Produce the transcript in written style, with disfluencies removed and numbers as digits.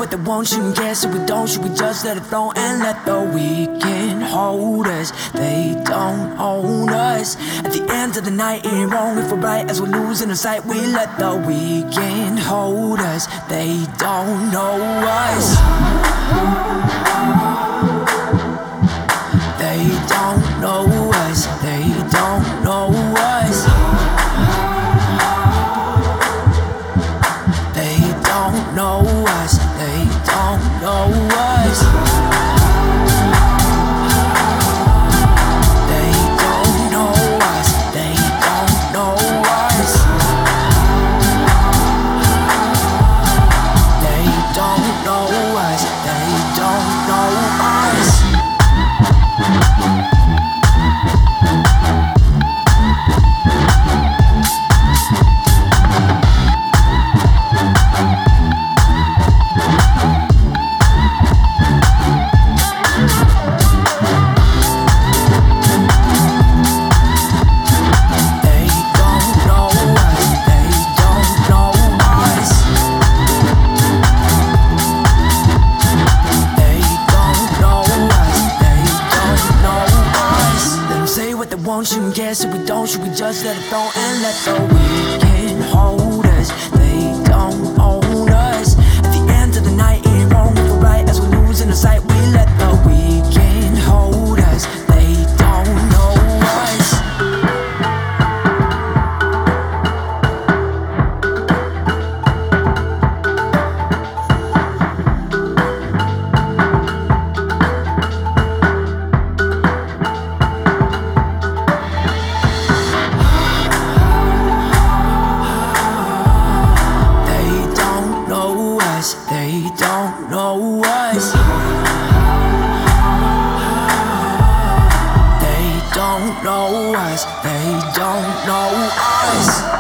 what they want, shouldn't care, so we don't. Should we just let it flow and let the weekend hold us? They don't own us. At the end of the night, it ain't wrong if we're right. As we're losing our sight, we let the weekend hold us. They don't know us. They don't know us. They don't know us. They don't know us. They don't know us. They don't know us. They don't know us. They don't know us. They don't know us. Shouldn't care, so we don't. Should we just let it go and let the weekend hold us? They don't own us. At the end of the night, it ain't wrong if we're right. As we're losing our sight, we let the weekend hold us. They don't know us. They don't know us. They don't know us. They don't know us.